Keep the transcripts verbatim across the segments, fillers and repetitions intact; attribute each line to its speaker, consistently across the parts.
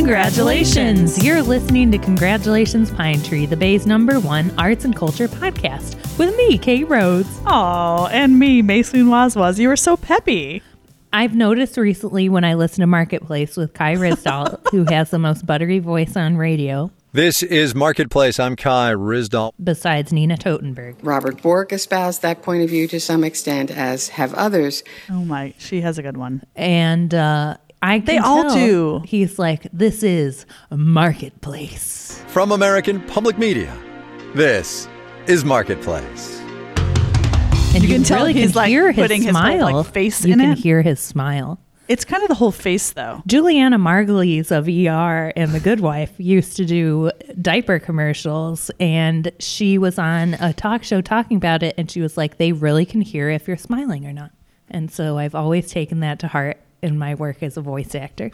Speaker 1: Congratulations! You're listening to Congratulations Pine Tree, the Bay's number one arts and culture podcast, with me, Kate Rhodes.
Speaker 2: Oh, and me, Mason Wazwaz. You were so peppy.
Speaker 1: I've noticed recently when I listen to Marketplace with Kai Rizdal, who has the most buttery voice on radio.
Speaker 3: This is Marketplace. I'm Kai Rizdal.
Speaker 1: Besides Nina Totenberg.
Speaker 4: Robert Bork espoused that point of view to some extent, as have others.
Speaker 2: Oh my, she has a good one.
Speaker 1: And uh, I can
Speaker 2: They all
Speaker 1: tell
Speaker 2: do.
Speaker 1: He's like, this is Marketplace.
Speaker 3: From American Public Media, this is Marketplace.
Speaker 1: And
Speaker 2: You
Speaker 1: you,
Speaker 2: can tell
Speaker 1: really
Speaker 2: he's,
Speaker 1: can
Speaker 2: like,
Speaker 1: hear his
Speaker 2: putting his whole,
Speaker 1: smile.
Speaker 2: like, face
Speaker 1: you
Speaker 2: in
Speaker 1: can
Speaker 2: it.
Speaker 1: hear his smile.
Speaker 2: It's kind of the whole face, though.
Speaker 1: Juliana Margulies of E R and The Good Wife used to do diaper commercials, and she was on a talk show talking about it, and she was like, they really can hear if you're smiling or not. And so I've always taken that to heart in my work as a voice actor.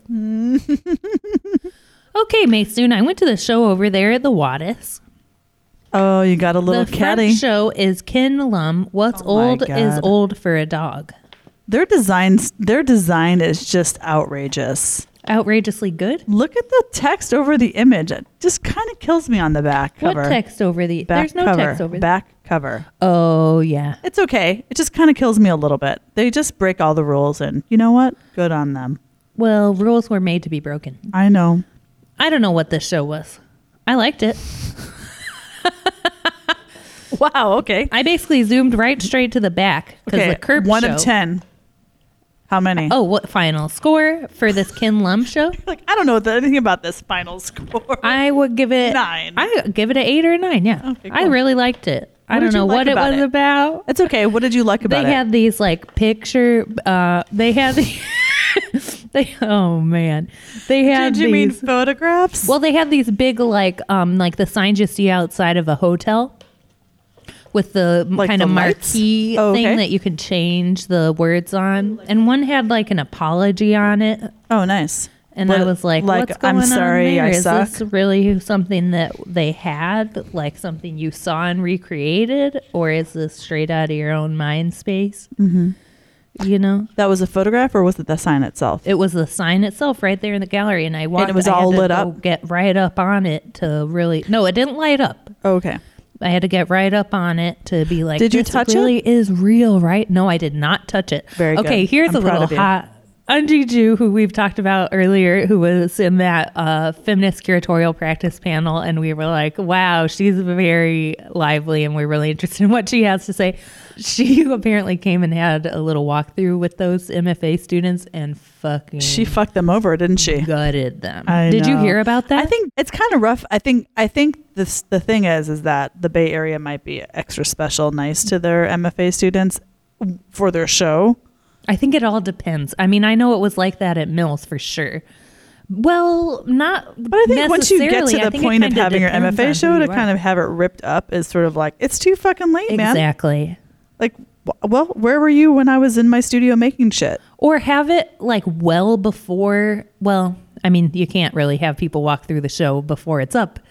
Speaker 1: Okay, Maysoon, I went to the show over there at the Wattis.
Speaker 2: Oh, you got a little
Speaker 1: the
Speaker 2: caddy.
Speaker 1: front show is Ken Lum. What's
Speaker 2: Oh my
Speaker 1: old is
Speaker 2: God.
Speaker 1: old for a dog.
Speaker 2: Their designs, their design is just outrageous.
Speaker 1: Outrageously good.
Speaker 2: Look at the text over the image. It just kind of kills me on the back cover.
Speaker 1: What text over the?
Speaker 2: Back
Speaker 1: There's no
Speaker 2: cover.
Speaker 1: text over the.
Speaker 2: Back cover.
Speaker 1: Oh yeah.
Speaker 2: It's okay. It just kind of kills me a little bit. They just break all the rules, and you know what? Good on them.
Speaker 1: Well, rules were made to be broken.
Speaker 2: I know.
Speaker 1: I don't know what this show was. I liked it.
Speaker 2: Wow. Okay.
Speaker 1: I basically zoomed right straight to the back because
Speaker 2: Okay.
Speaker 1: the curb
Speaker 2: One
Speaker 1: show.
Speaker 2: of ten. How many?
Speaker 1: Oh, what final score for this Ken Lum show?
Speaker 2: Like I don't know anything about this final score.
Speaker 1: I would give it
Speaker 2: Nine.
Speaker 1: I would give it an eight or a nine. Yeah,
Speaker 2: Okay,
Speaker 1: I
Speaker 2: cool.
Speaker 1: really liked it. I
Speaker 2: What
Speaker 1: don't
Speaker 2: did you
Speaker 1: know
Speaker 2: like
Speaker 1: what it
Speaker 2: about
Speaker 1: was
Speaker 2: it?
Speaker 1: about.
Speaker 2: It's okay. What did you like about
Speaker 1: They
Speaker 2: it?
Speaker 1: had these like picture. Uh, they had. The they oh man, they had.
Speaker 2: Did you mean
Speaker 1: these,
Speaker 2: photographs?
Speaker 1: Well, they had these big like um like the signs you see outside of a hotel. With the
Speaker 2: Like
Speaker 1: kind
Speaker 2: the
Speaker 1: of
Speaker 2: lights?
Speaker 1: marquee
Speaker 2: Oh, okay.
Speaker 1: thing that you could change the words on. And one had like an apology on it.
Speaker 2: Oh, nice.
Speaker 1: And
Speaker 2: What-
Speaker 1: I was like,
Speaker 2: like,
Speaker 1: what's going
Speaker 2: I'm sorry,
Speaker 1: on there?
Speaker 2: I
Speaker 1: Is
Speaker 2: suck?
Speaker 1: this really something that they had? Like something you saw and recreated? Or is this straight out of your own mind space? Mm-hmm. You know?
Speaker 2: That was a photograph, or was it the sign itself?
Speaker 1: It was the sign itself right there in the gallery. And I walked,
Speaker 2: it was
Speaker 1: I had
Speaker 2: all
Speaker 1: to
Speaker 2: lit
Speaker 1: go
Speaker 2: up?
Speaker 1: get right up on it to really... No, it didn't light up.
Speaker 2: Oh, okay.
Speaker 1: I had to get right up on it to be like,
Speaker 2: Did you
Speaker 1: this
Speaker 2: touch it?
Speaker 1: really is real, right? No, I did not touch it.
Speaker 2: Very good.
Speaker 1: Okay, here's
Speaker 2: I'm
Speaker 1: a
Speaker 2: proud
Speaker 1: little
Speaker 2: of you.
Speaker 1: hot Unji Ju, who we've talked about earlier, who was in that uh, feminist curatorial practice panel. And we were like, wow, she's very lively and we're really interested in what she has to say. She apparently came and had a little walkthrough with those M F A students and fucking
Speaker 2: She fucked them over, didn't she?
Speaker 1: gutted them.
Speaker 2: I
Speaker 1: Did you
Speaker 2: know.
Speaker 1: hear about that?
Speaker 2: I think it's kind of rough. I think I think this the thing is is that the Bay Area might be extra special, nice to their M F A students for their show.
Speaker 1: I think it all depends. I mean, I know it was like that at Mills for sure. Well, not
Speaker 2: But I think once you get
Speaker 1: necessarily.
Speaker 2: to
Speaker 1: I
Speaker 2: the
Speaker 1: think it
Speaker 2: point of
Speaker 1: kinda
Speaker 2: having your M F A
Speaker 1: depends
Speaker 2: show
Speaker 1: on who
Speaker 2: to
Speaker 1: you
Speaker 2: kind
Speaker 1: are.
Speaker 2: of have it ripped up is sort of like it's too fucking late, man.
Speaker 1: Exactly.
Speaker 2: Like, wh- well, where were you when I was in my studio making shit?
Speaker 1: Or have it like well before. Well, I mean, you can't really have people walk through the show before it's up.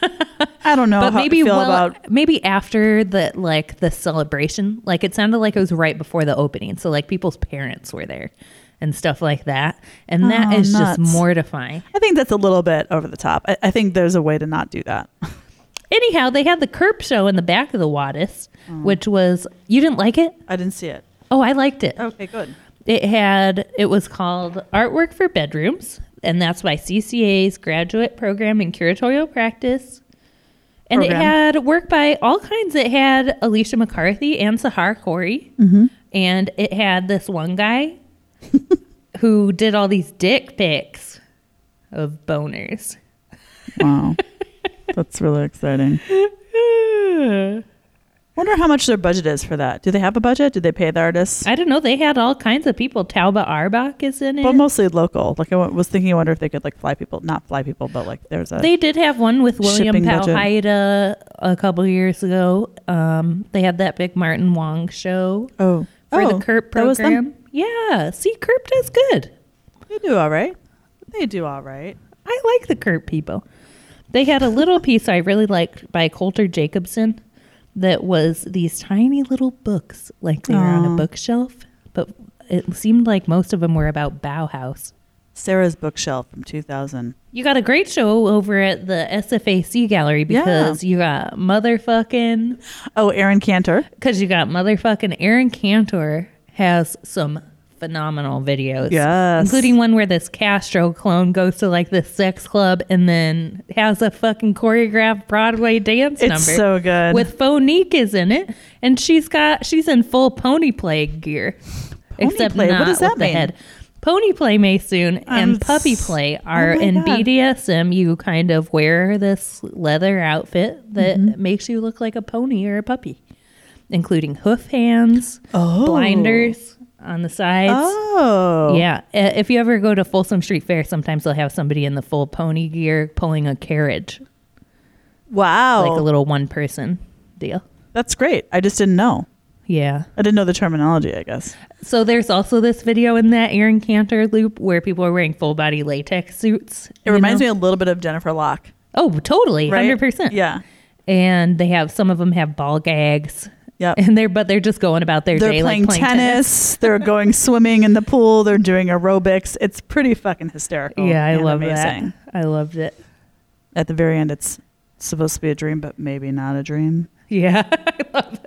Speaker 2: I don't know
Speaker 1: But
Speaker 2: how
Speaker 1: maybe
Speaker 2: I feel
Speaker 1: well,
Speaker 2: about.
Speaker 1: maybe after the like the celebration. Like it sounded like it was right before the opening, so like people's parents were there and stuff like that, and that
Speaker 2: Oh,
Speaker 1: is
Speaker 2: nuts.
Speaker 1: just mortifying.
Speaker 2: I think that's a little bit over the top. I, I think there's a way to not do that.
Speaker 1: Anyhow, they had the Kerp show in the back of the Wattis,
Speaker 2: Oh.
Speaker 1: which was you didn't like it.
Speaker 2: I didn't see it.
Speaker 1: Oh, I liked it.
Speaker 2: Okay, good.
Speaker 1: It had, it was called Artwork for Bedrooms, and that's by C C A's Graduate Program in Curatorial Practice. And
Speaker 2: Program.
Speaker 1: it had work by all kinds. It had Alicia McCarthy and Sahar Corey.
Speaker 2: Mm-hmm.
Speaker 1: And it had this one guy who did all these dick pics of boners.
Speaker 2: Wow, that's really exciting. Wonder how much their budget is for that. Do they have a budget? Do they pay the artists?
Speaker 1: I don't know. They had all kinds of people. Tauba Arbach is in it.
Speaker 2: But mostly local. Like I wa- was thinking, I wonder if they could like fly people, not fly people, but like there's a.
Speaker 1: They did have one with William
Speaker 2: Shipping budget.
Speaker 1: Powhida a couple years ago. Um, they had that big Martin Wong show
Speaker 2: oh
Speaker 1: for
Speaker 2: oh,
Speaker 1: the Kerp
Speaker 2: that was them?
Speaker 1: program. Yeah, see, Kerp does good.
Speaker 2: They do all right. They do all right.
Speaker 1: I like the Kerp people. They had a little piece I really liked by Coulter Jacobson that was these tiny little books, like they were on
Speaker 2: Aw.
Speaker 1: a bookshelf, but it seemed like most of them were about Bauhaus.
Speaker 2: Sarah's bookshelf from two thousand.
Speaker 1: You got a great show over at the S F A C gallery because yeah. you got motherfucking
Speaker 2: oh Aaron Cantor
Speaker 1: because you got motherfucking Aaron Cantor has some phenomenal videos,
Speaker 2: yes,
Speaker 1: including one where this Castro clone goes to like this sex club and then has a fucking choreographed Broadway dance
Speaker 2: it's
Speaker 1: number.
Speaker 2: It's so good
Speaker 1: with Phonique is in it, and she's got she's in full pony play gear,
Speaker 2: pony
Speaker 1: except
Speaker 2: play.
Speaker 1: not
Speaker 2: what does that
Speaker 1: with
Speaker 2: mean?
Speaker 1: the head. Pony play Maysoon and
Speaker 2: I'm
Speaker 1: puppy
Speaker 2: s-
Speaker 1: play are
Speaker 2: oh my
Speaker 1: in
Speaker 2: God.
Speaker 1: B D S M. You kind of wear this leather outfit that
Speaker 2: Mm-hmm.
Speaker 1: makes you look like a pony or a puppy, including hoof hands,
Speaker 2: Oh.
Speaker 1: blinders on the sides.
Speaker 2: Oh.
Speaker 1: Yeah. Uh, If you ever go to Folsom Street Fair, sometimes they'll have somebody in the full pony gear pulling a carriage,
Speaker 2: Wow.
Speaker 1: like a little one person deal.
Speaker 2: That's great. I just didn't know.
Speaker 1: Yeah.
Speaker 2: I didn't know the terminology, I guess.
Speaker 1: So there's also this video in that Aaron Cantor loop where people are wearing full body latex suits.
Speaker 2: It reminds me a little bit of Jennifer Locke.
Speaker 1: Oh, totally.
Speaker 2: Right?
Speaker 1: one hundred percent.
Speaker 2: Yeah.
Speaker 1: And they have, some of them have ball gags.
Speaker 2: Yep.
Speaker 1: And they're, but they're just going about their
Speaker 2: They're
Speaker 1: day
Speaker 2: playing,
Speaker 1: like playing
Speaker 2: tennis. They're going swimming in the pool. They're doing aerobics. It's pretty fucking hysterical.
Speaker 1: Yeah, I
Speaker 2: and
Speaker 1: love
Speaker 2: amazing.
Speaker 1: that. I loved it.
Speaker 2: At the very end, it's supposed to be a dream, but maybe not a dream.
Speaker 1: Yeah, I love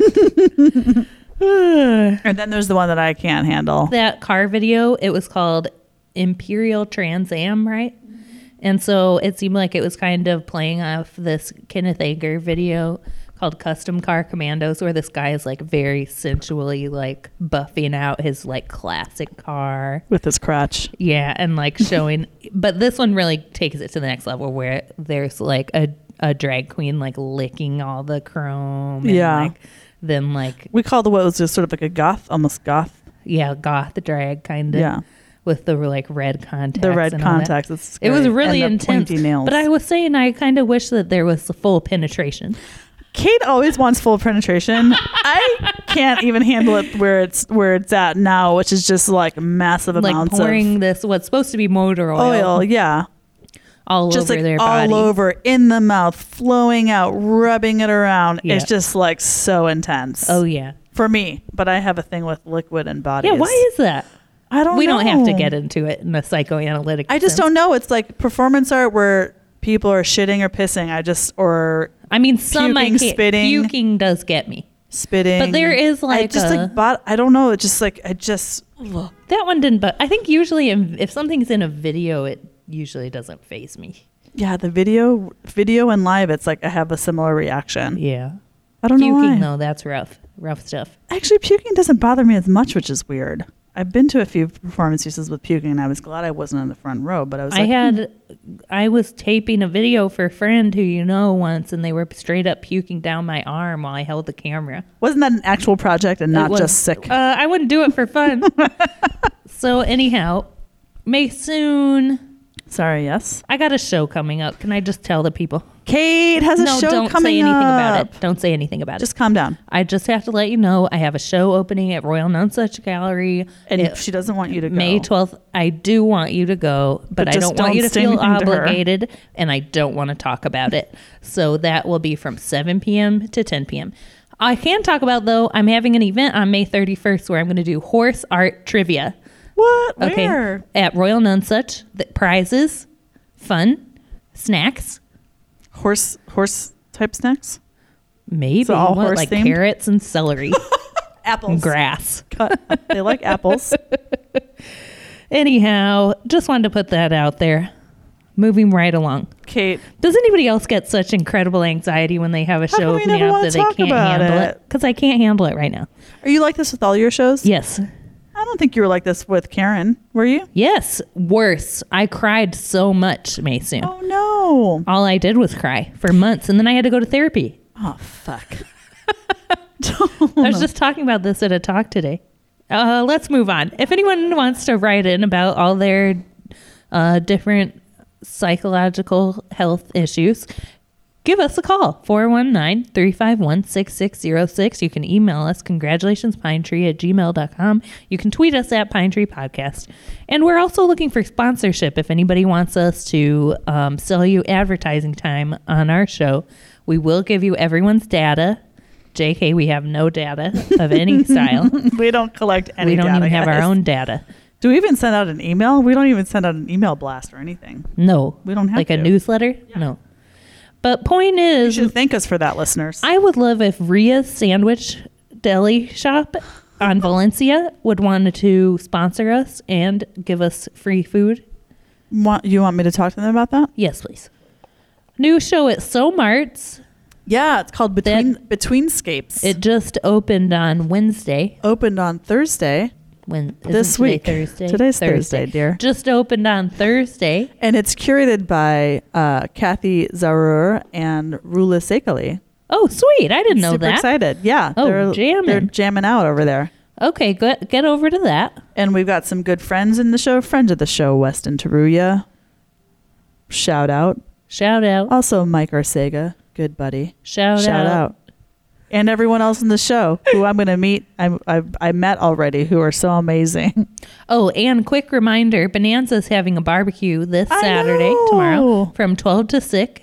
Speaker 1: that.
Speaker 2: And then there's the one that I can't handle.
Speaker 1: That car video, it was called Imperial Trans Am, right? And so it seemed like it was kind of playing off this Kenneth Anger video called Custom Car Commandos, where this guy is like very sensually like buffing out his like classic car.
Speaker 2: With his crotch.
Speaker 1: Yeah, and like showing, but this one really takes it to the next level where there's like a, a drag queen like licking all the chrome. And
Speaker 2: Yeah.
Speaker 1: Like, then like,
Speaker 2: We called the what was just sort of like a goth, almost goth.
Speaker 1: yeah, goth drag kind of.
Speaker 2: Yeah.
Speaker 1: With the like red contacts.
Speaker 2: The red
Speaker 1: and all that.
Speaker 2: contacts. It's
Speaker 1: It was
Speaker 2: great.
Speaker 1: really
Speaker 2: And the
Speaker 1: intense.
Speaker 2: pointy nails.
Speaker 1: But I was saying I kind of wish that there was the full penetration.
Speaker 2: Kate always wants full penetration. I can't even handle it where it's where it's at now, which is just like massive
Speaker 1: Like
Speaker 2: amounts
Speaker 1: pouring
Speaker 2: of
Speaker 1: this what's supposed to be motor oil,
Speaker 2: oil. Yeah,
Speaker 1: all
Speaker 2: just
Speaker 1: over
Speaker 2: like
Speaker 1: their
Speaker 2: all
Speaker 1: body.
Speaker 2: over in the mouth, flowing out, rubbing it around.
Speaker 1: Yeah.
Speaker 2: It's just like so intense.
Speaker 1: Oh yeah.
Speaker 2: For me, but I have a thing with liquid and bodies.
Speaker 1: Yeah, why is that?
Speaker 2: I don't
Speaker 1: we
Speaker 2: know.
Speaker 1: don't have to get into it in a psychoanalytic
Speaker 2: I just
Speaker 1: sense.
Speaker 2: don't know. It's like performance art where people are shitting or pissing. I just or
Speaker 1: I mean, some I
Speaker 2: puking,
Speaker 1: can't.
Speaker 2: spitting.
Speaker 1: Puking does get me.
Speaker 2: spitting.
Speaker 1: But there is
Speaker 2: I
Speaker 1: like
Speaker 2: just
Speaker 1: a-
Speaker 2: like bot. I don't know. It's just like I just. ugh.
Speaker 1: That one didn't, but I think usually in, if something's in a video, it usually doesn't faze me.
Speaker 2: Yeah, the video, video and live, it's like I have a similar reaction.
Speaker 1: Yeah.
Speaker 2: I don't know why.
Speaker 1: Puking, though, that's rough. Rough stuff.
Speaker 2: Actually, puking doesn't bother me as much, which is weird. I've been to a few performance pieces with puking, and I was glad I wasn't in the front row. But I was
Speaker 1: I
Speaker 2: like,
Speaker 1: had, I was taping a video for a friend who you know once, and they were straight up puking down my arm while I held the camera.
Speaker 2: wasn't that an actual project and not
Speaker 1: It was-
Speaker 2: just sick?
Speaker 1: Uh, I wouldn't do it for fun. So anyhow, Maysoon,
Speaker 2: Sorry, yes.
Speaker 1: I got a show coming up. Can I just tell the people?
Speaker 2: Kate has a
Speaker 1: no,
Speaker 2: show
Speaker 1: don't
Speaker 2: coming
Speaker 1: say anything about
Speaker 2: up.
Speaker 1: it. Don't say anything about
Speaker 2: Just
Speaker 1: it.
Speaker 2: calm down.
Speaker 1: I just have to let you know I have a show opening at Royal Nonsuch Gallery.
Speaker 2: And
Speaker 1: It-
Speaker 2: she doesn't want you to go.
Speaker 1: May twelfth. I do want you to go, but,
Speaker 2: But
Speaker 1: I
Speaker 2: just
Speaker 1: don't want
Speaker 2: don't
Speaker 1: you to
Speaker 2: say
Speaker 1: feel
Speaker 2: anything to her.
Speaker 1: obligated, and I don't want to talk about it. So that will be from seven p.m. to ten p.m. I can talk about, though, I'm having an event on May thirty-first where I'm going to do horse art trivia.
Speaker 2: What?
Speaker 1: Okay.
Speaker 2: Where?
Speaker 1: At Royal Nonsuch. The prizes, fun, snacks,
Speaker 2: Horse, horse type snacks?
Speaker 1: maybe
Speaker 2: So all
Speaker 1: what,
Speaker 2: horse
Speaker 1: like
Speaker 2: themed?
Speaker 1: carrots and celery
Speaker 2: Apples.
Speaker 1: and grass.
Speaker 2: Cut. They like apples.
Speaker 1: Anyhow, just wanted to put that out there. Moving right along.
Speaker 2: Kate,
Speaker 1: Does anybody else get such incredible anxiety when they have a
Speaker 2: How
Speaker 1: show
Speaker 2: come we
Speaker 1: opening
Speaker 2: never
Speaker 1: up
Speaker 2: wanna
Speaker 1: that they
Speaker 2: talk
Speaker 1: can't
Speaker 2: about
Speaker 1: handle
Speaker 2: it?
Speaker 1: it? Because I can't handle it right now.
Speaker 2: are you like this with all your shows?
Speaker 1: Yes.
Speaker 2: I don't think you were like this with Karen. Were you?
Speaker 1: Yes. Worse. I cried so much, Maysoon.
Speaker 2: Oh, no.
Speaker 1: All I did was cry for months, and then I had to go to therapy.
Speaker 2: Oh, fuck.
Speaker 1: I was just talking about this at a talk today. Uh, let's move on. If anyone wants to write in about all their uh, different psychological health issues, give us a call, four one nine, three five one, six six zero six. You can email us, congratulationspinetree at gmail dot com. You can tweet us at Pine Tree Podcast. And we're also looking for sponsorship. If anybody wants us to um, sell you advertising time on our show, we will give you everyone's data. J K, we have no data of any style.
Speaker 2: We don't collect any
Speaker 1: we don't
Speaker 2: data,
Speaker 1: even have our
Speaker 2: guys.
Speaker 1: own data.
Speaker 2: Do we even send out an email? We don't even send out an email blast or anything.
Speaker 1: No.
Speaker 2: We don't have
Speaker 1: like
Speaker 2: to.
Speaker 1: a newsletter? No. But point
Speaker 2: You
Speaker 1: is,
Speaker 2: should thank us for that, listeners.
Speaker 1: I would love if Ria's Sandwich Deli Shop on Valencia would want to sponsor us and give us free food.
Speaker 2: Want, you want me to talk to them about that?
Speaker 1: Yes, please. New show at SoMarts.
Speaker 2: Yeah, it's called Between Betweenscapes.
Speaker 1: It just opened on Wednesday.
Speaker 2: Opened on Thursday.
Speaker 1: When isn't
Speaker 2: This
Speaker 1: today
Speaker 2: week.
Speaker 1: Thursday.
Speaker 2: Today's Thursday, dear.
Speaker 1: Just opened on Thursday.
Speaker 2: And it's curated by uh, Kathy Zarur and Rula Sekali.
Speaker 1: Oh, sweet! I didn't know
Speaker 2: Super
Speaker 1: that.
Speaker 2: excited. Yeah.
Speaker 1: Oh,
Speaker 2: they're,
Speaker 1: jamming.
Speaker 2: They're jamming out over there.
Speaker 1: Okay, get get over to that.
Speaker 2: And we've got some good friends in the show. Friends of the show, Weston Taruya. Shout out.
Speaker 1: Shout out!
Speaker 2: Also, Mike Arcega. Good buddy.
Speaker 1: Shout,
Speaker 2: Shout
Speaker 1: out.
Speaker 2: out. And everyone else in the show who I'm going to meet. I, I I met already who are so amazing.
Speaker 1: Oh, and quick reminder: Bonanza's having a barbecue this
Speaker 2: I
Speaker 1: Saturday,
Speaker 2: know.
Speaker 1: tomorrow, from twelve to six.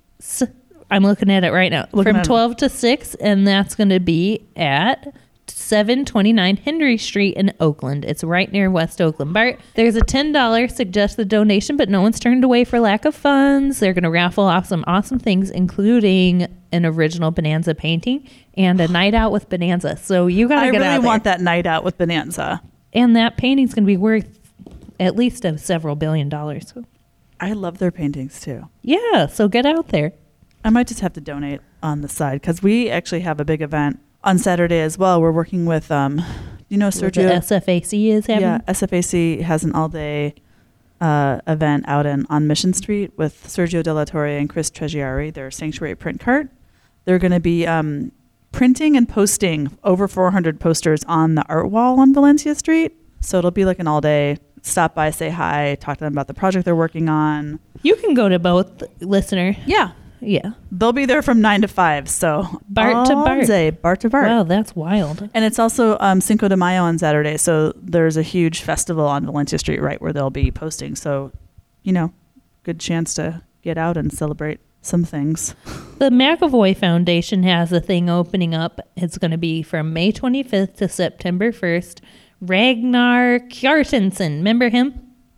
Speaker 1: I'm looking at it right now.
Speaker 2: Looking
Speaker 1: from
Speaker 2: at it.
Speaker 1: twelve to six, and that's going to be at seven twenty-nine Henry Street in Oakland. It's right near West Oakland. Bart, there's a ten dollars suggested donation, but no one's turned away for lack of funds. They're going to raffle off some awesome things, including an original Bonanza painting and a night out with Bonanza. So you got to
Speaker 2: I
Speaker 1: get
Speaker 2: really
Speaker 1: out there.
Speaker 2: want that night out with Bonanza.
Speaker 1: And that painting's going to be worth at least of several billion dollars.
Speaker 2: I love their paintings too.
Speaker 1: Yeah, so get out there.
Speaker 2: I might just have to donate on the side because we actually have a big event on Saturday as well. We're working with, um, you know,
Speaker 1: What
Speaker 2: Sergio.
Speaker 1: the S F A C is having.
Speaker 2: Yeah, S F A C has an all-day uh, event out in on Mission Street with Sergio De La Torre and Chris Treggiari, their Sanctuary Print Cart. They're going to be um, printing and posting over four hundred posters on the art wall on Valencia Street. So it'll be like an all-day stop by, say hi, talk to them about the project they're working on.
Speaker 1: You can go to both, listener.
Speaker 2: Yeah.
Speaker 1: Yeah.
Speaker 2: They'll be there from nine to five. So
Speaker 1: Bart to
Speaker 2: all
Speaker 1: Bart.
Speaker 2: day, Bart to Bart.
Speaker 1: Wow, that's wild.
Speaker 2: And it's also um, Cinco de Mayo on Saturday. So there's a huge festival on Valencia Street, right, where they'll be posting. So, you know, good chance to get out and celebrate some things.
Speaker 1: The McAvoy Foundation has a thing opening up. It's going to be from May twenty-fifth to September first. Ragnar Kjartansson. Remember him?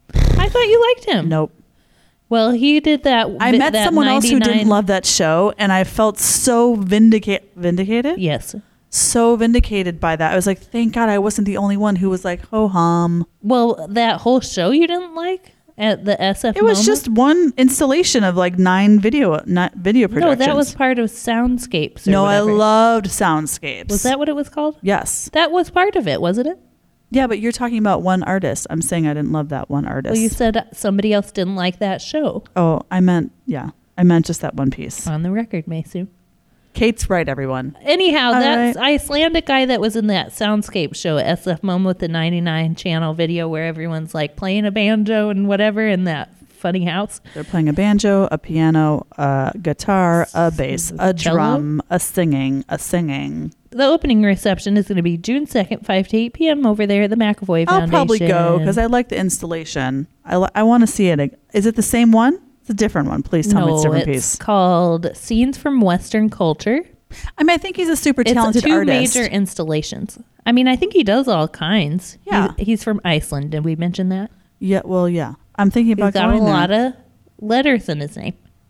Speaker 1: I thought you liked him.
Speaker 2: Nope.
Speaker 1: Well, he did that.
Speaker 2: I
Speaker 1: vi-
Speaker 2: met
Speaker 1: that
Speaker 2: someone else who didn't
Speaker 1: ninety-nine
Speaker 2: love that show, and I felt so vindica- vindicated.
Speaker 1: Yes.
Speaker 2: So vindicated by that. I was like, thank God I wasn't the only one who was like, ho hum.
Speaker 1: Well, that whole show you didn't like at the S F.
Speaker 2: It was
Speaker 1: MoMA?
Speaker 2: just one installation of like nine video, not video
Speaker 1: No,
Speaker 2: projections.
Speaker 1: that was part of Soundscapes. Or
Speaker 2: No, I
Speaker 1: whatever.
Speaker 2: loved Soundscapes.
Speaker 1: Was that what it was called?
Speaker 2: Yes.
Speaker 1: That was part of it, wasn't it?
Speaker 2: Yeah, but you're talking about one artist. I'm saying I didn't love that one artist.
Speaker 1: Well, you said somebody else didn't like that show.
Speaker 2: Oh, I meant, yeah. I meant just that one piece.
Speaker 1: On the record, Maysu.
Speaker 2: Kate's right, everyone.
Speaker 1: Anyhow,
Speaker 2: All
Speaker 1: that
Speaker 2: right.
Speaker 1: Icelandic guy that was in that Soundscape show at S F MoMA with the ninety-nine channel video where everyone's like playing a banjo and whatever in that funny house.
Speaker 2: They're playing a banjo, a piano, a guitar, a bass, a
Speaker 1: Cello?
Speaker 2: drum, a singing, a singing.
Speaker 1: The opening reception is going to be June second, five to eight p.m. over there at the McAvoy Foundation.
Speaker 2: I'll probably go because I like the installation. I, li- I want to see it. Is it the same one? It's a different one. Please tell me it's a
Speaker 1: No,
Speaker 2: different
Speaker 1: it's
Speaker 2: piece.
Speaker 1: called Scenes from Western Culture.
Speaker 2: I mean, I think he's a super
Speaker 1: It's
Speaker 2: talented
Speaker 1: two
Speaker 2: artist.
Speaker 1: major installations. I mean, I think he does all kinds.
Speaker 2: Yeah.
Speaker 1: He's, he's from Iceland. Did we mention that?
Speaker 2: Yeah, well, yeah. I'm thinking
Speaker 1: He's
Speaker 2: about
Speaker 1: got a
Speaker 2: going there.
Speaker 1: lot of letters in his name.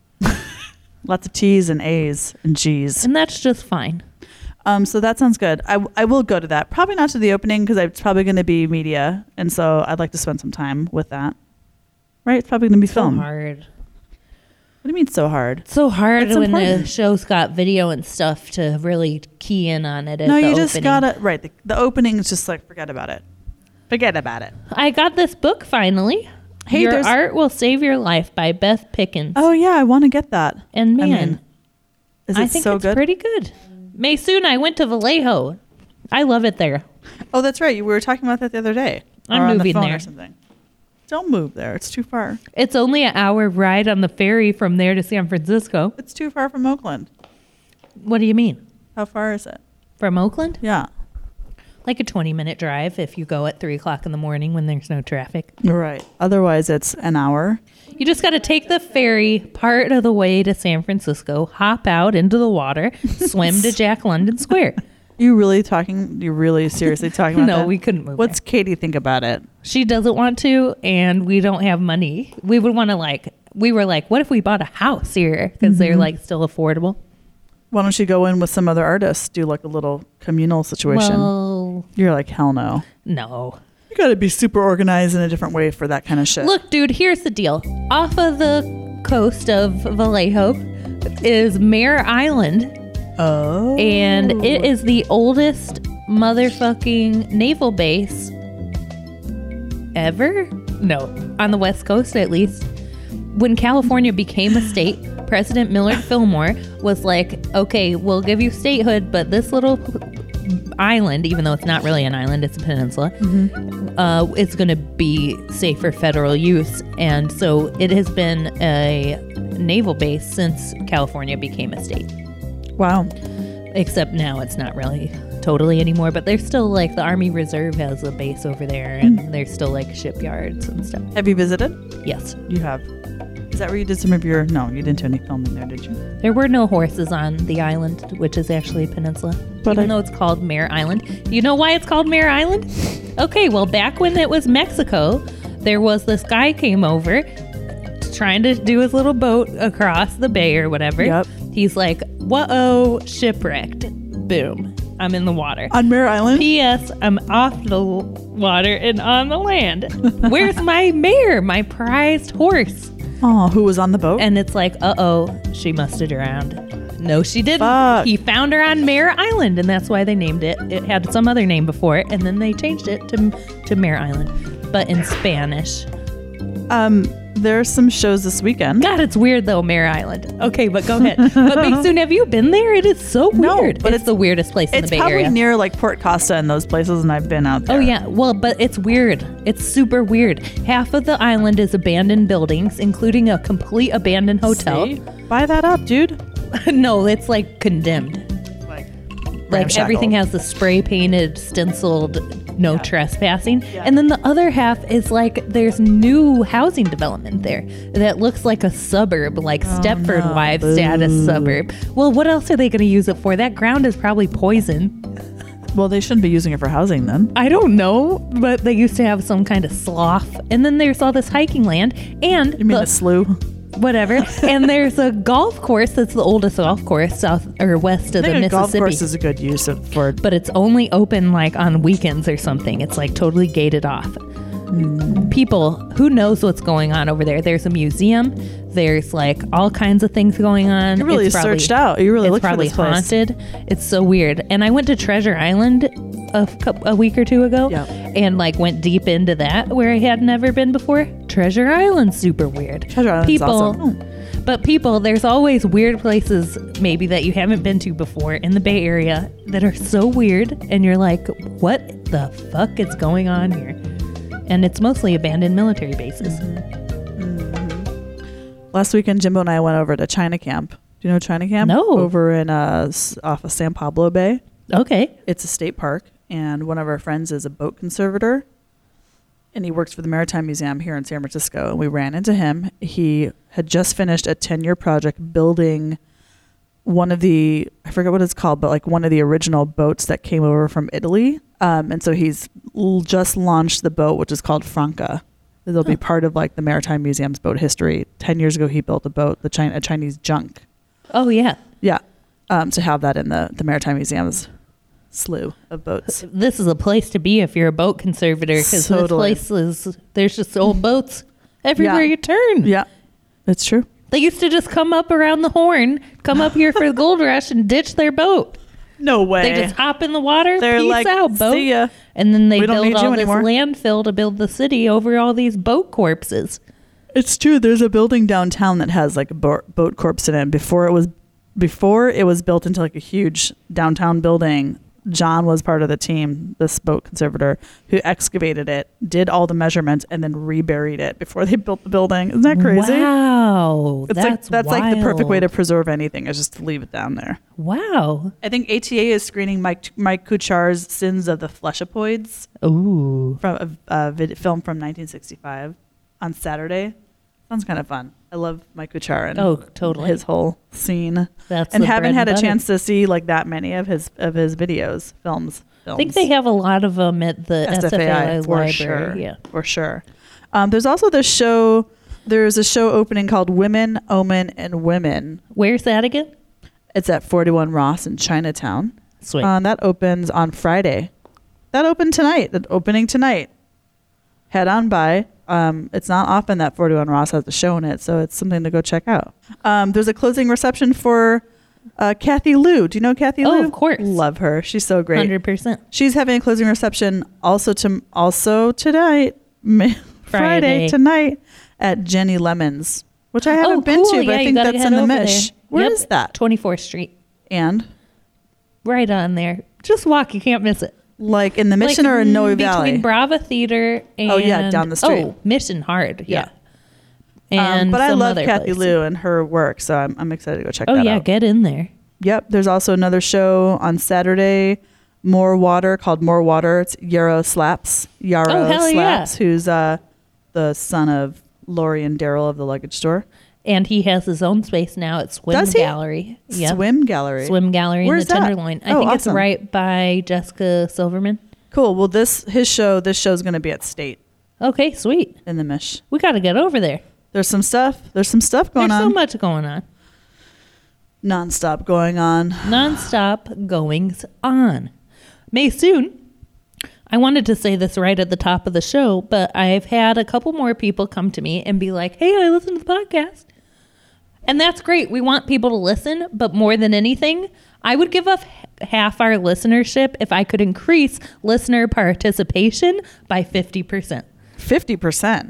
Speaker 2: Lots of T's and A's and G's.
Speaker 1: And that's just fine.
Speaker 2: Um, so that sounds good. I, I will go to that. Probably not to the opening because it's probably going to be media, and so I'd like to spend some time with that. Right? It's probably going to be
Speaker 1: So
Speaker 2: film.
Speaker 1: hard.
Speaker 2: What do you mean so hard?
Speaker 1: It's so hard
Speaker 2: It's
Speaker 1: when the
Speaker 2: important.
Speaker 1: show's got video and stuff to really key in on it. At
Speaker 2: No,
Speaker 1: the
Speaker 2: you just
Speaker 1: opening.
Speaker 2: gotta right. The, the opening is just like forget about it. Forget about it.
Speaker 1: I got this book finally.
Speaker 2: Hey,
Speaker 1: Your
Speaker 2: there's-
Speaker 1: Art Will Save Your Life by Beth Pickens.
Speaker 2: Oh yeah, I want to get that.
Speaker 1: and
Speaker 2: I
Speaker 1: man,
Speaker 2: mean, is it
Speaker 1: I think
Speaker 2: so
Speaker 1: it's
Speaker 2: good?
Speaker 1: pretty good. May soon I went to Vallejo. I love it there.
Speaker 2: Oh, that's right. You we were talking about that the other day.
Speaker 1: I'm
Speaker 2: Or on the
Speaker 1: moving
Speaker 2: phone
Speaker 1: there.
Speaker 2: or something. Don't move there. It's too far.
Speaker 1: It's only an hour ride on the ferry from there to San Francisco.
Speaker 2: It's too far from Oakland.
Speaker 1: What do you mean?
Speaker 2: How far is it?
Speaker 1: From Oakland?
Speaker 2: Yeah.
Speaker 1: Like a twenty minute drive if you go at three o'clock in the morning when there's no traffic.
Speaker 2: Right. Otherwise, it's an hour.
Speaker 1: You just got to take the ferry part of the way to San Francisco, hop out into the water, swim to Jack London Square.
Speaker 2: You really talking? You really seriously talking about
Speaker 1: No,
Speaker 2: that?
Speaker 1: we couldn't move.
Speaker 2: What's
Speaker 1: there.
Speaker 2: Katie think about it?
Speaker 1: She doesn't want to, and we don't have money. We would want to like. We were like, what if we bought a house here because
Speaker 2: Mm-hmm.
Speaker 1: they're like still affordable?
Speaker 2: Why don't you go in with some other artists? Do like a little communal situation.
Speaker 1: Well,
Speaker 2: You're like, hell no.
Speaker 1: no.
Speaker 2: You got to be super organized in a different way for that kind of shit.
Speaker 1: Look, dude, here's the deal. Off of the coast of Vallejo is Mare Island,
Speaker 2: Oh.
Speaker 1: and it is the oldest motherfucking naval base ever? No, on the West Coast at least. When California became a state, President Millard Fillmore was like, okay, we'll give you statehood, but this little island, even though it's not really an island, it's a peninsula, mm-hmm. uh, it's going to be safe for federal use. And so it has been a naval base since California became a state.
Speaker 2: Wow.
Speaker 1: Except now it's not really totally anymore, but there's still like the Army Reserve has a base over there, and mm. there's still like shipyards and stuff.
Speaker 2: Have you visited?
Speaker 1: Yes.
Speaker 2: You have. Is that where you did some of your... No, you didn't do any filming there, did you?
Speaker 1: There were no horses on the island, which is actually a peninsula. But even I, though it's called Mare Island. You know why it's called Mare Island? Okay, well, back when it was Mexico, there was this guy came over trying to do his little boat across the bay or whatever.
Speaker 2: Yep.
Speaker 1: He's like, whoa, shipwrecked. Boom. I'm in the water.
Speaker 2: On Mare Island?
Speaker 1: P S. I'm off the water and on the land. Where's my mare, my prized horse?
Speaker 2: Oh, who was on the boat?
Speaker 1: And it's like, uh-oh, she must have drowned. No, she didn't.
Speaker 2: Fuck.
Speaker 1: He found her on Mare Island, and that's why they named it. It had some other name before it, and then they changed it to to Mare Island, but in Spanish.
Speaker 2: Um, there's some shows this weekend.
Speaker 1: God, it's weird though, Mare Island. Okay, but go ahead. But Big Soon, have you been there? It is so
Speaker 2: No,
Speaker 1: weird.
Speaker 2: but
Speaker 1: it's,
Speaker 2: it's-
Speaker 1: the weirdest place in
Speaker 2: It's
Speaker 1: the Bay
Speaker 2: probably
Speaker 1: Area.
Speaker 2: near like Port Costa and those places, and I've been out there.
Speaker 1: Oh yeah, well, but it's weird. It's super weird. Half of the island is abandoned buildings, including a complete abandoned hotel.
Speaker 2: See? Buy that up, dude.
Speaker 1: No, it's like condemned.
Speaker 2: Like,
Speaker 1: Like everything has the spray painted, stenciled, no trespassing. And then the other half is like there's new housing development there that looks like a suburb, like Stepford
Speaker 2: no.
Speaker 1: Wives
Speaker 2: Boo.
Speaker 1: status suburb. Well, what else are they going to use it for? That ground is probably poison.
Speaker 2: Well, they shouldn't be using it for housing then.
Speaker 1: I don't know, but they used to have some kind of slough. And then there's all this hiking land and
Speaker 2: You mean
Speaker 1: the-
Speaker 2: the slough?
Speaker 1: whatever. And there's a golf course that's the oldest golf course south or west of
Speaker 2: I
Speaker 1: the
Speaker 2: think a golf
Speaker 1: Mississippi.
Speaker 2: course is a good use of, for.
Speaker 1: But it's only open like on weekends or something. It's like totally gated off.
Speaker 2: Mm.
Speaker 1: People, who knows what's going on over there? There's a museum. There's like all kinds of things going on.
Speaker 2: You really
Speaker 1: It's probably-
Speaker 2: searched out. You really
Speaker 1: it's
Speaker 2: looked for
Speaker 1: probably
Speaker 2: this place.
Speaker 1: haunted. It's so weird. And I went to Treasure Island a, cou- a week or two ago,
Speaker 2: Yeah.
Speaker 1: and like went deep into that where I had never been before. Treasure Island's super weird.
Speaker 2: Treasure Island's
Speaker 1: people,
Speaker 2: awesome.
Speaker 1: But people, there's always weird places maybe that you haven't been to before in the Bay Area that are so weird, and you're like, what the fuck is going on here? And it's mostly abandoned military bases.
Speaker 2: Last weekend, Jimbo and I went over to China Camp. Do you know China Camp?
Speaker 1: No.
Speaker 2: Over in uh, s- off of San Pablo Bay.
Speaker 1: Okay.
Speaker 2: It's a state park, and one of our friends is a boat conservator, and he works for the Maritime Museum here in San Francisco. And we ran into him. He had just finished a ten-year project building one of the, I forget what it's called, but like one of the original boats that came over from Italy. Um, and so he's l- just launched the boat, which is called Franca. It'll be part of like the Maritime Museum's boat history. Ten years ago, he built a boat, the China, a Chinese junk.
Speaker 1: Oh, yeah.
Speaker 2: Yeah. Um, to have that in the, the Maritime Museum's slew of boats.
Speaker 1: This is a place to be if you're a boat conservator, because
Speaker 2: Totally.
Speaker 1: this place is, there's just old boats everywhere
Speaker 2: Yeah.
Speaker 1: you turn.
Speaker 2: Yeah, that's true.
Speaker 1: They used to just come up around the Horn, come up here for the gold rush and ditch their boat.
Speaker 2: No way.
Speaker 1: They just hop in the water,
Speaker 2: They're
Speaker 1: peace
Speaker 2: like,
Speaker 1: out, boat.
Speaker 2: "See ya."
Speaker 1: And then they
Speaker 2: We don't
Speaker 1: build
Speaker 2: need
Speaker 1: all
Speaker 2: you
Speaker 1: this
Speaker 2: anymore.
Speaker 1: landfill to build the city over all these boat corpses.
Speaker 2: It's true. There's a building downtown that has like a bo- boat corpse in it. Before it was, before it was built into like a huge downtown building, John was part of the team, this boat conservator, who excavated it, did all the measurements, and then reburied it before they built the building. Isn't that crazy?
Speaker 1: Wow.
Speaker 2: It's
Speaker 1: that's
Speaker 2: like that's like the perfect way to
Speaker 1: wild.
Speaker 2: preserve anything is just to leave it down there.
Speaker 1: Wow.
Speaker 2: I think A T A is screening Mike Mike Kuchar's Sins of the Fleshopoids
Speaker 1: Ooh.
Speaker 2: from a, a vid- film from nineteen sixty-five on Saturday. Sounds kind of fun. I love Mike Kucharin.
Speaker 1: Oh, totally.
Speaker 2: His whole scene.
Speaker 1: That's
Speaker 2: and
Speaker 1: the
Speaker 2: haven't
Speaker 1: bread
Speaker 2: had
Speaker 1: and
Speaker 2: a
Speaker 1: butter.
Speaker 2: chance to see like that many of his of his videos, films. films.
Speaker 1: I think they have a lot of them at the S F A I,
Speaker 2: for
Speaker 1: library.
Speaker 2: sure.
Speaker 1: Yeah.
Speaker 2: For sure. Um, there's also this show. There's a show opening called Women, Omen, and Women.
Speaker 1: Where's that again?
Speaker 2: It's at forty-one Ross in Chinatown.
Speaker 1: Sweet.
Speaker 2: Um, that opens on Friday. That opened tonight. That opening tonight. Head on by. Um, it's not often that forty-one Ross has a show in it, so it's something to go check out. Um, there's a closing reception for uh, Kathy Liu. Do you know Kathy
Speaker 1: Oh,
Speaker 2: Liu?
Speaker 1: of course.
Speaker 2: Love her. She's so great.
Speaker 1: one hundred percent.
Speaker 2: She's having a closing reception also to also tonight, Friday.
Speaker 1: Friday.
Speaker 2: tonight at Jenny Lemon's, which I haven't
Speaker 1: Oh,
Speaker 2: been
Speaker 1: cool.
Speaker 2: to, but
Speaker 1: Yeah,
Speaker 2: I
Speaker 1: you
Speaker 2: think
Speaker 1: gotta
Speaker 2: that's
Speaker 1: head
Speaker 2: in the
Speaker 1: over
Speaker 2: Mish.
Speaker 1: there.
Speaker 2: Where
Speaker 1: Yep.
Speaker 2: is that?
Speaker 1: twenty-fourth Street.
Speaker 2: And
Speaker 1: Right on there. Just walk. You can't miss it.
Speaker 2: like in the Mission
Speaker 1: Like,
Speaker 2: or in Noe
Speaker 1: mm,
Speaker 2: Valley?
Speaker 1: Between Brava Theater and...
Speaker 2: Oh, yeah, down the street.
Speaker 1: Oh, Mission Hard. Yeah.
Speaker 2: Um,
Speaker 1: And
Speaker 2: but I
Speaker 1: some
Speaker 2: love
Speaker 1: other
Speaker 2: Kathy
Speaker 1: place.
Speaker 2: Liu and her work, so I'm, I'm excited to go check
Speaker 1: Oh,
Speaker 2: that
Speaker 1: yeah.
Speaker 2: out.
Speaker 1: Get in there.
Speaker 2: Yep. There's also another show on Saturday, More Water, called More Water. It's Yarrow Slaps. Yarrow
Speaker 1: Oh, hell yeah.
Speaker 2: Slaps, who's uh, the son of Lori and Daryl of the luggage store.
Speaker 1: And he has his own space now at Swim
Speaker 2: Does he?
Speaker 1: Gallery. Yep.
Speaker 2: Swim Gallery.
Speaker 1: Swim Gallery
Speaker 2: Where's
Speaker 1: in the
Speaker 2: that?
Speaker 1: Tenderloin. I
Speaker 2: Oh,
Speaker 1: think
Speaker 2: awesome.
Speaker 1: it's right by Jessica Silverman.
Speaker 2: Cool. Well, this his show. This show's going to be at State
Speaker 1: Okay, sweet.
Speaker 2: in the Mish.
Speaker 1: We got to get over there.
Speaker 2: There's some stuff. There's some stuff going
Speaker 1: There's
Speaker 2: on.
Speaker 1: so much going on.
Speaker 2: Nonstop going on.
Speaker 1: Non-stop goings on. May soon. I wanted to say this right at the top of the show, but I've had a couple more people come to me and be like, hey, I listen to the podcast. And that's great. We want people to listen, but more than anything, I would give up h- half our listenership if I could increase listener participation by fifty percent.
Speaker 2: fifty percent.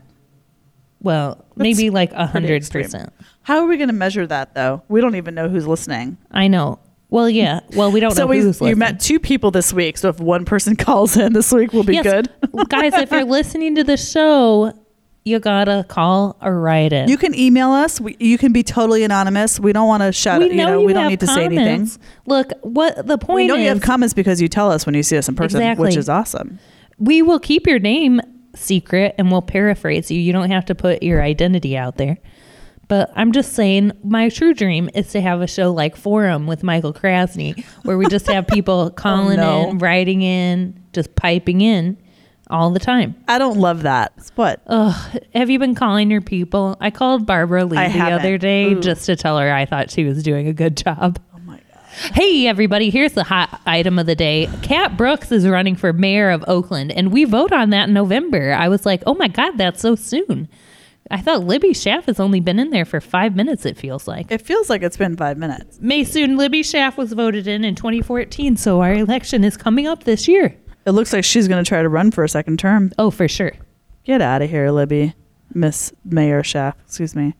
Speaker 1: Well,
Speaker 2: That's
Speaker 1: maybe like one
Speaker 2: pretty
Speaker 1: hundred
Speaker 2: extreme.
Speaker 1: percent.
Speaker 2: How are we going to measure that, though? We don't even know who's listening.
Speaker 1: I know. Well, yeah. Well, we don't
Speaker 2: So
Speaker 1: know
Speaker 2: we,
Speaker 1: who's
Speaker 2: you
Speaker 1: listening.
Speaker 2: met two people this week. So if one person calls in this week, we'll be
Speaker 1: Yes.
Speaker 2: good.
Speaker 1: Guys, if you're listening to the show, you gotta call or write in.
Speaker 2: You can email us. We, you can be totally anonymous. We don't want to shout.
Speaker 1: we
Speaker 2: You
Speaker 1: know
Speaker 2: know,
Speaker 1: you
Speaker 2: we don't
Speaker 1: have
Speaker 2: need to say anything.
Speaker 1: comments. Look, what the point
Speaker 2: We know
Speaker 1: is,
Speaker 2: you have comments because you tell us when you see us in person,
Speaker 1: Exactly.
Speaker 2: which is awesome.
Speaker 1: we will keep your name secret and we'll paraphrase you. You don't have to put your identity out there. But I'm just saying, my true dream is to have a show like Forum with Michael Krasny, where we just have people calling
Speaker 2: no.
Speaker 1: in, writing in, just piping in all the time.
Speaker 2: I don't love that. What?
Speaker 1: Ugh, have you been calling your people? I called Barbara Lee
Speaker 2: I
Speaker 1: the
Speaker 2: haven't.
Speaker 1: other day
Speaker 2: Ooh.
Speaker 1: just to tell her I thought she was doing a good job.
Speaker 2: Oh my god.
Speaker 1: Hey, everybody, here's the hot item of the day. Kat Brooks is running for mayor of Oakland, and we vote on that in November. I was like, oh my God, that's so soon. I thought Libby Schaff has only been in there for five minutes, it feels like.
Speaker 2: It feels like it's been five minutes.
Speaker 1: May soon, Libby Schaff was voted in in twenty fourteen, so our election is coming up this year.
Speaker 2: It looks like she's going to try to run for a second term.
Speaker 1: Oh, for sure.
Speaker 2: Get out of here, Libby. Miss Mayor Schaff. Excuse me.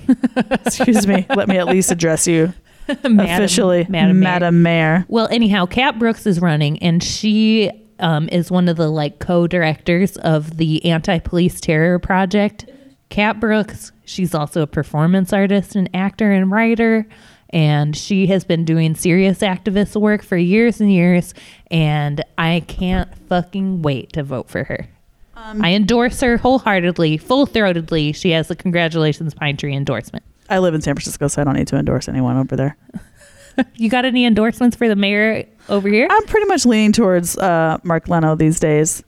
Speaker 2: Excuse me. Let me at least address you
Speaker 1: Madam-
Speaker 2: officially.
Speaker 1: Madam Mayor.
Speaker 2: Madam Mayor.
Speaker 1: Well, anyhow, Kat Brooks is running, and she um, is one of the like co-directors of the Anti-Police Terror Project. Kat Brooks, she's also a performance artist and actor and writer, and she has been doing serious activist work for years and years, and I can't fucking wait to vote for her.
Speaker 2: Um,
Speaker 1: I endorse her wholeheartedly, full-throatedly. She has the Congratulations Pine Tree endorsement.
Speaker 2: I live in San Francisco, so I don't need to endorse anyone over there.
Speaker 1: You got any endorsements for the mayor over here?
Speaker 2: I'm pretty much leaning towards uh, Mark Leno these days.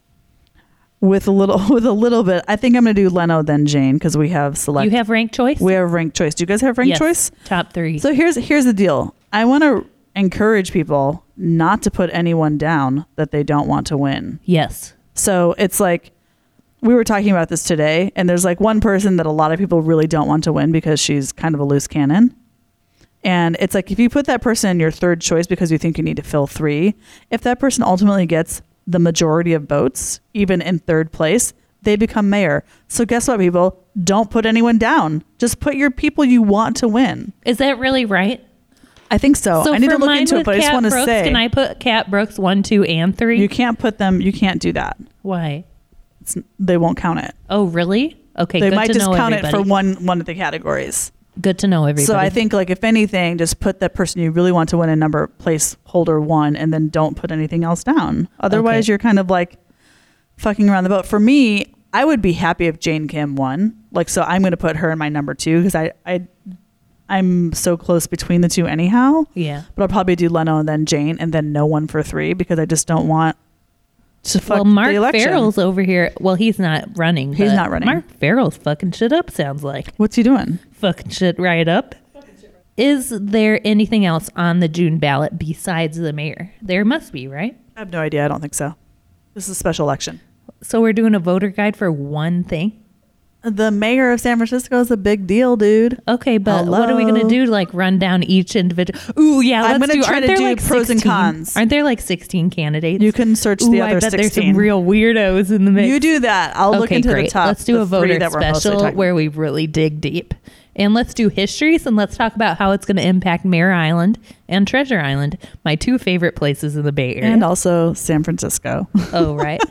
Speaker 2: With a little, with a little bit, I think I'm going to do Leno then Jane because we have select.
Speaker 1: You have ranked choice?
Speaker 2: we have ranked choice. Do you guys have ranked
Speaker 1: Yes,
Speaker 2: choice?
Speaker 1: top three.
Speaker 2: So here's here's the deal. I want to encourage people not to put anyone down that they don't want to win.
Speaker 1: Yes.
Speaker 2: So it's like we were talking about this today, and there's like one person that a lot of people really don't want to win because she's kind of a loose cannon. And it's like if you put that person in your third choice because you think you need to fill three, if that person ultimately gets the majority of votes, even in third place, they become mayor. So guess what, people? Don't put anyone down. Just put your people you want to win.
Speaker 1: Is that really right?
Speaker 2: I think so.
Speaker 1: So
Speaker 2: I need
Speaker 1: for
Speaker 2: to look
Speaker 1: mine
Speaker 2: into it,
Speaker 1: with
Speaker 2: but I just
Speaker 1: Kat
Speaker 2: want to
Speaker 1: Brooks,
Speaker 2: say
Speaker 1: can I put Kat Brooks one, two, and three?
Speaker 2: you can't put them. You can't do that.
Speaker 1: Why?
Speaker 2: It's, they won't count it.
Speaker 1: Oh, really? Okay,
Speaker 2: They
Speaker 1: good
Speaker 2: might
Speaker 1: to
Speaker 2: just
Speaker 1: know
Speaker 2: count
Speaker 1: everybody.
Speaker 2: it for one one of the categories.
Speaker 1: Good to know everybody.
Speaker 2: So I think, like, if anything, just put that person you really want to win in number placeholder one, and then don't put anything else down. Otherwise,
Speaker 1: Okay.
Speaker 2: you're kind of like fucking around the boat. For me, I would be happy if Jane Kim won. Like, so I'm going to put her in my number two because I, I, I'm so close between the two anyhow.
Speaker 1: Yeah.
Speaker 2: But I'll probably do Leno and then Jane and then no one for three because I just don't want to fuck
Speaker 1: Well, Mark
Speaker 2: the election.
Speaker 1: Farrell's over here. Well, he's not running.
Speaker 2: He's
Speaker 1: but
Speaker 2: not running.
Speaker 1: Mark Farrell's fucking shit up, sounds like.
Speaker 2: What's he doing?
Speaker 1: Fucking shit right up. Is there anything else on the June ballot besides the mayor? There must be, right?
Speaker 2: I have no idea. I don't think so. This is a special election.
Speaker 1: So we're doing a voter guide for one thing?
Speaker 2: The mayor of San Francisco is a big deal, dude.
Speaker 1: Okay, but
Speaker 2: Hello?
Speaker 1: what are we going to do? Like run down each individual? Ooh, yeah, let's
Speaker 2: I'm gonna
Speaker 1: do,
Speaker 2: try
Speaker 1: aren't
Speaker 2: to
Speaker 1: there
Speaker 2: do
Speaker 1: like
Speaker 2: pros and
Speaker 1: sixteen?
Speaker 2: cons.
Speaker 1: Aren't there like sixteen candidates?
Speaker 2: You can search
Speaker 1: Ooh,
Speaker 2: the
Speaker 1: I
Speaker 2: other
Speaker 1: bet there's
Speaker 2: sixteen.
Speaker 1: some real weirdos in the mix.
Speaker 2: You do that. I'll look
Speaker 1: okay,
Speaker 2: into
Speaker 1: great.
Speaker 2: the top.
Speaker 1: Let's do
Speaker 2: the
Speaker 1: a
Speaker 2: three
Speaker 1: voter
Speaker 2: that we're mostly
Speaker 1: special
Speaker 2: talking-
Speaker 1: where we really dig deep. And let's do histories and let's talk about how it's going to impact Mare Island and Treasure Island, my two favorite places in the Bay Area.
Speaker 2: And also San Francisco.
Speaker 1: Oh, right.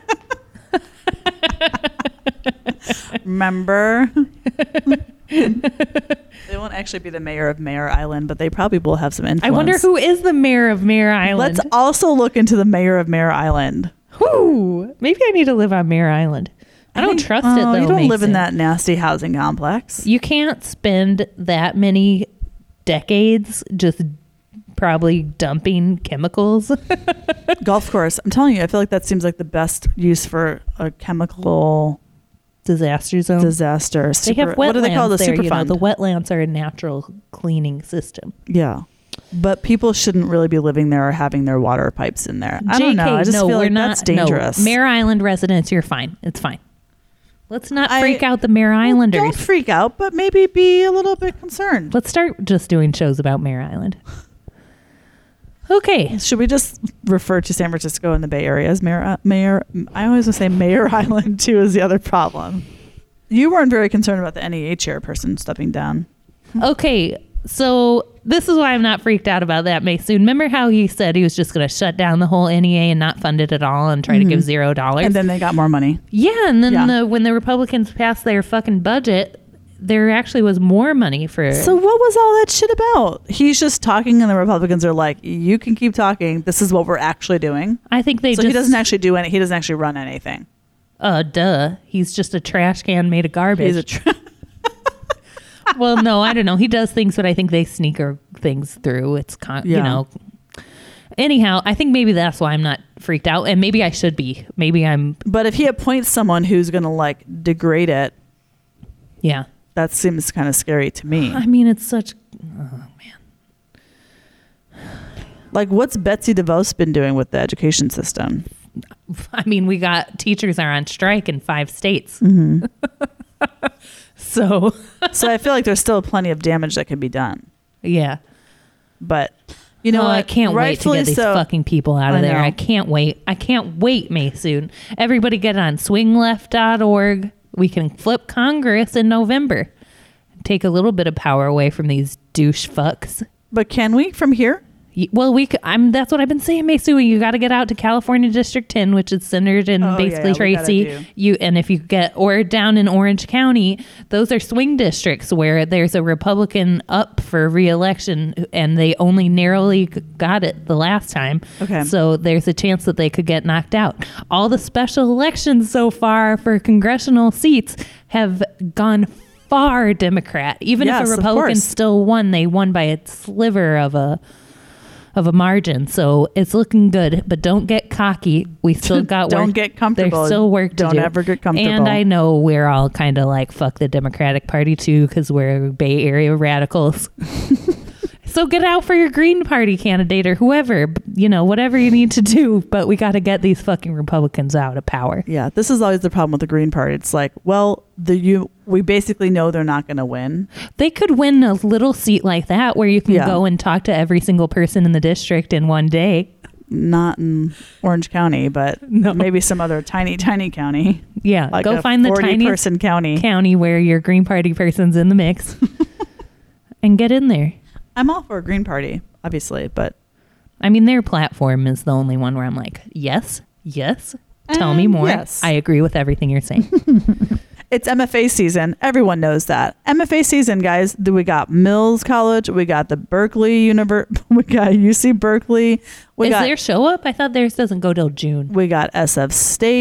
Speaker 2: Remember? They won't actually be the mayor of Mare Island, but they probably will have some influence.
Speaker 1: I wonder who is the mayor of Mare Island.
Speaker 2: Let's also look into the mayor of Mare Island.
Speaker 1: Who? Maybe I need to live on Mare Island. I don't
Speaker 2: think-
Speaker 1: trust
Speaker 2: oh,
Speaker 1: it though.
Speaker 2: You don't live in
Speaker 1: Mason.
Speaker 2: that nasty housing complex.
Speaker 1: You can't spend that many decades just probably dumping chemicals.
Speaker 2: Golf course. I'm telling you, I feel like that seems like the best use for a chemical
Speaker 1: Disaster zone.
Speaker 2: disaster.
Speaker 1: They
Speaker 2: Super-
Speaker 1: have wetlands
Speaker 2: what do they call the
Speaker 1: there.
Speaker 2: super
Speaker 1: You know,
Speaker 2: fund?
Speaker 1: the wetlands are a natural cleaning system.
Speaker 2: Yeah. But people shouldn't really be living there or having their water pipes in there. I
Speaker 1: J K,
Speaker 2: don't know. I just
Speaker 1: no,
Speaker 2: feel
Speaker 1: we're
Speaker 2: like
Speaker 1: not,
Speaker 2: that's dangerous.
Speaker 1: No, Mare Island residents, you're fine. It's fine. Let's not
Speaker 2: I-
Speaker 1: freak out the Mare
Speaker 2: Well,
Speaker 1: Islanders.
Speaker 2: don't freak out, but maybe be a little bit concerned.
Speaker 1: Let's start just doing shows about Mare Island. Okay.
Speaker 2: Should we just refer to San Francisco and the Bay Area as Mayor? Mayor I always want to say Mayor Island too is the other problem. You weren't very concerned about the N E A chairperson stepping down.
Speaker 1: Okay. So this is why I'm not freaked out about that, Mason. Remember how he said he was just going to shut down the whole N E A and not fund it at all and try to give zero dollars?
Speaker 2: And then they got more money.
Speaker 1: Yeah, and then
Speaker 2: Yeah.
Speaker 1: The, when the Republicans passed their fucking budget, there actually was more money for.
Speaker 2: So what was all that shit about? He's just talking and the Republicans are like, you can keep talking. This is what we're actually doing.
Speaker 1: I think they
Speaker 2: So
Speaker 1: just.
Speaker 2: he doesn't actually do any. He doesn't actually run anything.
Speaker 1: Uh, duh. He's just a trash can made of garbage.
Speaker 2: He's a tra-
Speaker 1: Well, no, I don't know. He does things, but I think they sneaker things through. It's con-
Speaker 2: Yeah.
Speaker 1: you know. Anyhow, I think maybe that's why I'm not freaked out, and maybe I should be. Maybe I'm.
Speaker 2: But if he appoints someone who's going to like degrade it,
Speaker 1: Yeah.
Speaker 2: that seems kind of scary to me.
Speaker 1: I mean, it's such. Oh man.
Speaker 2: Like, what's Betsy DeVos been doing with the education system?
Speaker 1: I mean, we got teachers are on strike in five states.
Speaker 2: Mm-hmm.
Speaker 1: So
Speaker 2: So I feel like there's still plenty of damage that can be done.
Speaker 1: yeah.
Speaker 2: But you know,
Speaker 1: Oh,
Speaker 2: what?
Speaker 1: I can't wait to
Speaker 2: Rightfully
Speaker 1: get these
Speaker 2: so.
Speaker 1: fucking people out
Speaker 2: I
Speaker 1: of there.
Speaker 2: know.
Speaker 1: I can't wait. I can't wait, Maysoon. Everybody get on swing left dot org. We can flip Congress in November. Take a little bit of power away from these douche fucks.
Speaker 2: But can we from here?
Speaker 1: Y- Well, we. c- I'm. That's what I've been saying, Maysoon. You got to get out to California District ten, which is centered in
Speaker 2: Oh, yeah,
Speaker 1: basically
Speaker 2: yeah, we gotta
Speaker 1: Tracy.
Speaker 2: do.
Speaker 1: You and if you get or down in Orange County, those are swing districts where there's a Republican up for re-election, and they only narrowly g- got it the last time.
Speaker 2: Okay.
Speaker 1: So there's a chance that they could get knocked out. All the special elections so far for congressional seats have gone far Democrat. Even
Speaker 2: Yes,
Speaker 1: if a
Speaker 2: of
Speaker 1: Republican
Speaker 2: course.
Speaker 1: still won, they won by a sliver of a of a margin. So it's looking good, but don't get cocky. We still got
Speaker 2: Don't
Speaker 1: work.
Speaker 2: get comfortable.
Speaker 1: There's still work to
Speaker 2: Don't
Speaker 1: do.
Speaker 2: ever get comfortable.
Speaker 1: And I know we're all kind of like fuck the Democratic Party too, because we're Bay Area radicals. So get out for your Green Party candidate or whoever, b- you know, whatever you need to do. But we got to get these fucking Republicans out of power.
Speaker 2: Yeah, this is always the problem with the Green Party. It's like, well, the you we basically know they're not going to win.
Speaker 1: They could win a little seat like that where you can
Speaker 2: Yeah.
Speaker 1: go and talk to every single person in the district in one day.
Speaker 2: Not in Orange County, but
Speaker 1: No.
Speaker 2: maybe some other tiny, tiny county.
Speaker 1: Yeah,
Speaker 2: Like
Speaker 1: go
Speaker 2: a
Speaker 1: find the
Speaker 2: forty
Speaker 1: tiniest
Speaker 2: person county.
Speaker 1: county where your Green Party person's in the mix and get in there.
Speaker 2: I'm all for a Green Party, obviously, but
Speaker 1: I mean, their platform is the only one where I'm like, yes, yes, tell me
Speaker 2: Um,
Speaker 1: more.
Speaker 2: yes.
Speaker 1: I agree with everything you're saying.
Speaker 2: it's M F A season. Everyone knows that. M F A season, guys. Do we got Mills College? We got the Berkeley University. We got U C Berkeley. We
Speaker 1: is
Speaker 2: got
Speaker 1: their show up? I thought theirs doesn't go till June.
Speaker 2: we got S F State.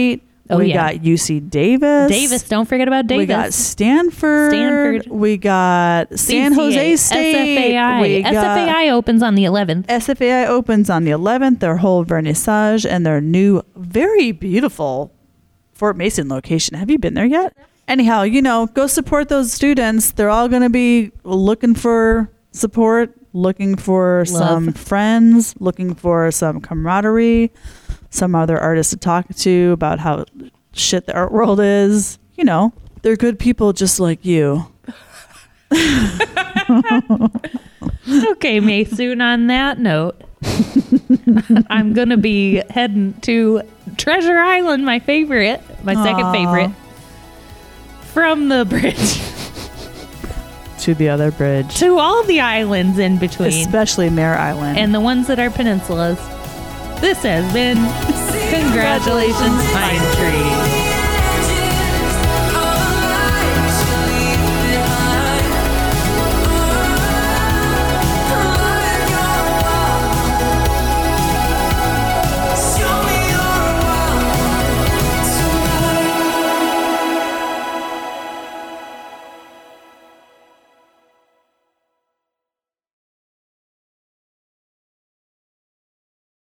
Speaker 1: Oh,
Speaker 2: we
Speaker 1: yeah.
Speaker 2: got U C Davis.
Speaker 1: Davis. Don't forget about Davis.
Speaker 2: We got Stanford.
Speaker 1: Stanford.
Speaker 2: We got San
Speaker 1: C C A,
Speaker 2: Jose State.
Speaker 1: S F A I.
Speaker 2: We
Speaker 1: S F A
Speaker 2: got
Speaker 1: I opens on the eleventh.
Speaker 2: S F A I opens on the eleventh. Their whole vernissage and their new, very beautiful Fort Mason location. Have you been there yet? Anyhow, you know, go support those students. They're all going to be looking for support, looking for
Speaker 1: Love.
Speaker 2: some friends, looking for some camaraderie, some other artists to talk to about how shit the art world is. You know, they're good people just like you.
Speaker 1: Okay, Maysoon, on that note, I'm going to be heading to Treasure Island, my favorite, my second
Speaker 2: Aw.
Speaker 1: favorite, from the bridge
Speaker 2: To the other bridge.
Speaker 1: to all the islands in between,
Speaker 2: Especially Mare Island.
Speaker 1: and the ones that are peninsulas. This has been Congratulations, Pine Tree.